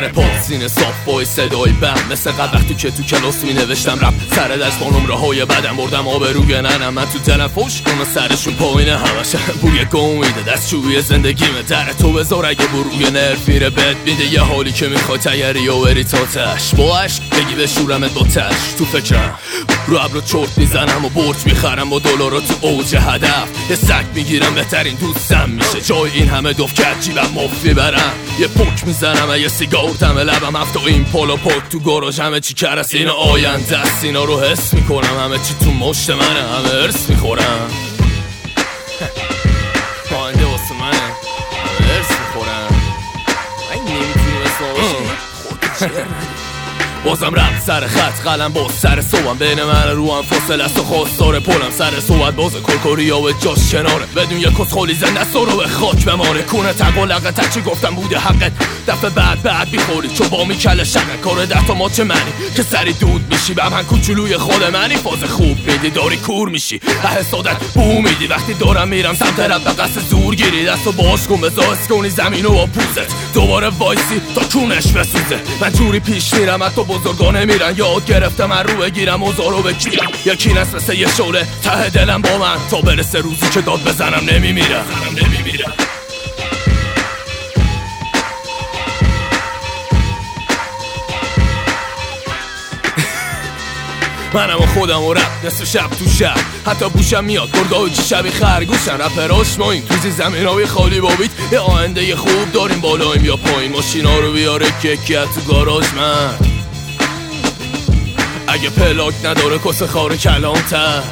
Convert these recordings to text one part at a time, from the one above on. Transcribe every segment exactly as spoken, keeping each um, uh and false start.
سر پا سینه صاف با صدای بم، مثل قبل وقتی که تو کلاس می نوشتم رپ. سر دست با نمره های بدم بردم آبروی ننم، من تو دلم فوش کنم سرشون پایینه همش بوی گم میده دستشویی زندگیمه. در تو بذار اگه بروی نرف میره بد میده یه حالی که میخوای تیاری و بری تا تش. با عشق بگی بشورمت با تش، تو فکرم رو ابرو چرت میزنم و برج میخرم با دلارا تو اوج هدف. یه سگ میگیرم بهترین دوستم میشه، جای این همه دفکت جیبم مف میبرم. یه پوک میزنم یه سیگار دم لبم، هفته این پالا پاک تو گاراژ همه چی کرس این آینده است. اینا رو حس میکنم همه چی تو مشت منه، همه ارس میخورم آینده واسه منه، همه ارس میخورم. این نمیتونی مثلا باشی بازم رفت سر خط قلم باز سر صوبم، بین من رو هم فاصله است و خواستار پلم. سر صحبت باز کرکوری و جاش کناره، بدون یک کس خالی زنده است رو به خاک بماره. کونه تقا لقه تا چی گفتم بوده حقت، دفعه بعد بعد بیخوری چون با میکله شقه. کار دفتا ما چه منی که سری دود میشی، به من کوچولوی خود منی. فاز خوب میدی داری کور میشی، حسادت بو میدی وقتی دارم میرم سمت رب به قصد زور گیری. دستو باش کن بزاس کنی زمینو با پوزت، دوباره وایسی تا کونش بسوزه. من جوری پیش میرم حتی بزرگانه میرن، یاد گرفتم من رو بگیرم اوزارو بگیرم. یکی نست مثل یه شعله ته دلم با من، تا برسه روزی که داد بزنم نمیمیرم نمیمیرم. منم و خودم و رپ نصف شب تو شب، حتی بوشم میاد گردای چی شبی خرگوشن. رپراش ما این توزی زمین های خالی بابید، یه آینده خوب داریم بالایم یا پایین. ماشینا رو بیاره که کی تو گاراژ من، اگه پلاک نداره کس خار کلام تر.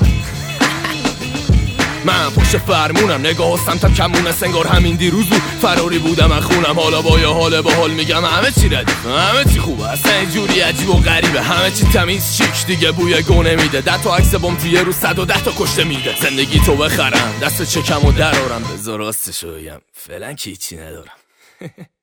من پشت فرمونم نگاه سمتم کمونه، سنگار همین دیروز بود فراری بودم از خونم. حالا با یه حال با حال میگم همه چی ردیف همه چی خوبه، اصلا اینجوری عجیب و غریبه. همه چی تمیز شیک دیگه بوی گونه میده، ده تا عکس بام توی رو صد و ده تا کشته میده. زندگی تو بخرم دست چکم و درارم، بذار راستشو بگم فعلا که هیچی ندارم